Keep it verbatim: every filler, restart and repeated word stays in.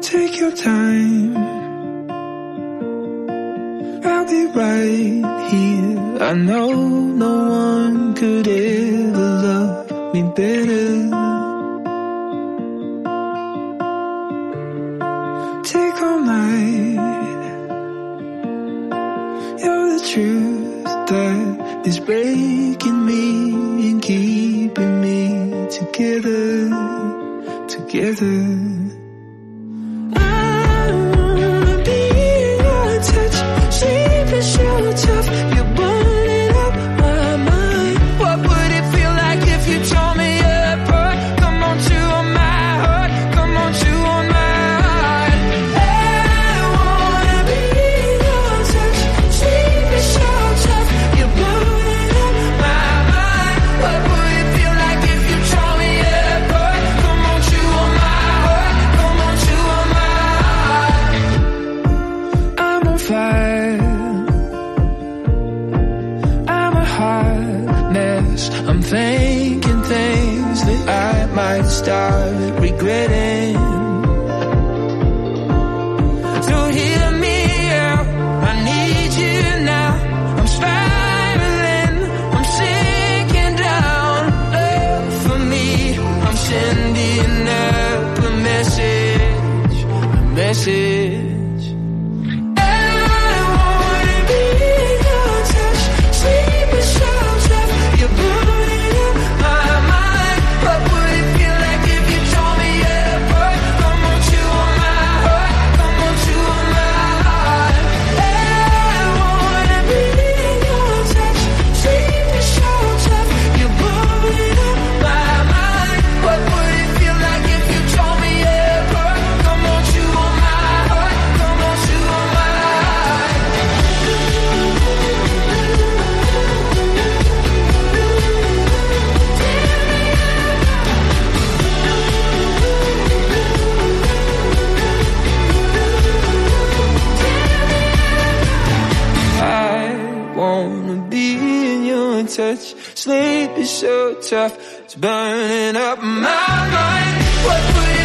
Take your time, I'll be right here. I know no one could ever love me better. Take all night, you're the truth that is breaking me and keeping me together, together. Start regretting. So hear me out, I need you now. I'm spiraling, I'm sinking down. Love for me, I'm sending up a message, a message. Touch, sleep is so tough, it's burning up my mind. What would